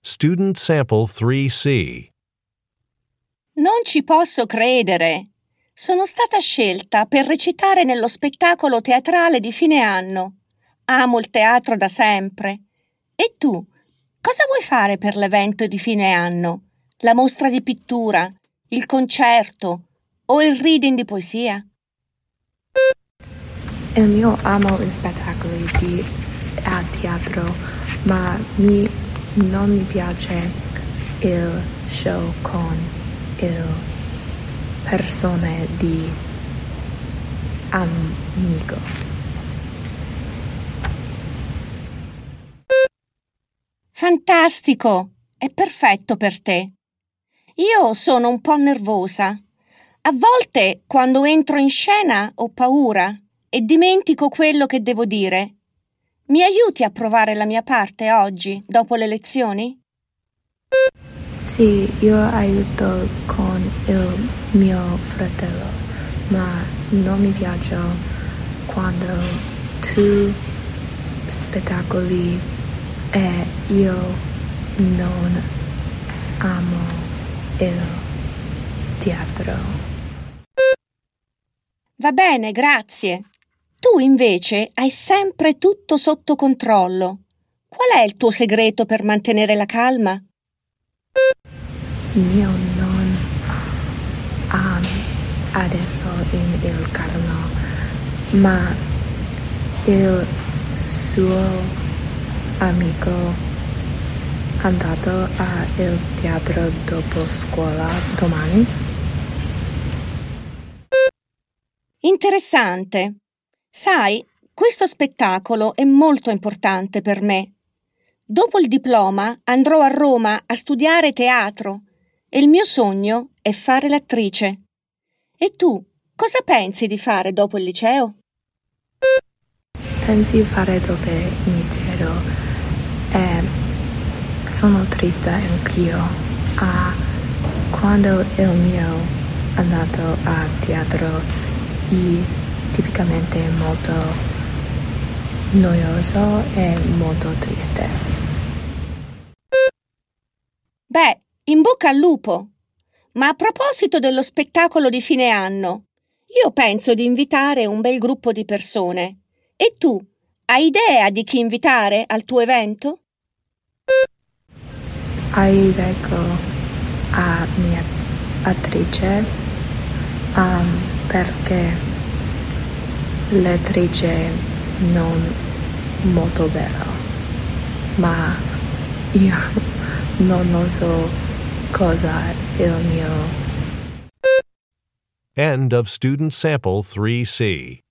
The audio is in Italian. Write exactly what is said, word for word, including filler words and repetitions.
Student Sample three C. Non ci posso credere! Sono stata scelta per recitare nello spettacolo teatrale di fine anno. Amo il teatro da sempre. E tu, cosa vuoi fare per l'evento di fine anno? La mostra di pittura, il concerto o il reading di poesia? Il mio amo gli spettacoli di a teatro, ma mi, non mi piace il show con il persone di amico. Fantastico! È perfetto per te. Io sono un po' nervosa. A volte, quando entro in scena, ho paura e dimentico quello che devo dire. Mi aiuti a provare la mia parte oggi, dopo le lezioni? Sì, io aiuto con il mio fratello, ma non mi piace quando tu spettacoli e io non amo il teatro. Va bene, grazie. Tu invece hai sempre tutto sotto controllo. Qual è il tuo segreto per mantenere la calma? Io non amo adesso in il carno, ma il suo amico è andato al teatro dopo scuola domani. Interessante. Sai, questo spettacolo è molto importante per me. Dopo il diploma andrò a Roma a studiare teatro e il mio sogno è fare l'attrice. E tu, cosa pensi di fare dopo il liceo? Pensi fare dopo il liceo e sono triste anch'io. Ah, quando il mio è andato a teatro e tipicamente molto noioso e molto triste. Beh, in bocca al lupo! Ma a proposito dello spettacolo di fine anno, io penso di invitare un bel gruppo di persone. E tu, hai idea di chi invitare al tuo evento? Hai detto a mia attrice um, perché l'attrice non molto bella, ma io non lo so cosa il mio. End of Student Sample three C.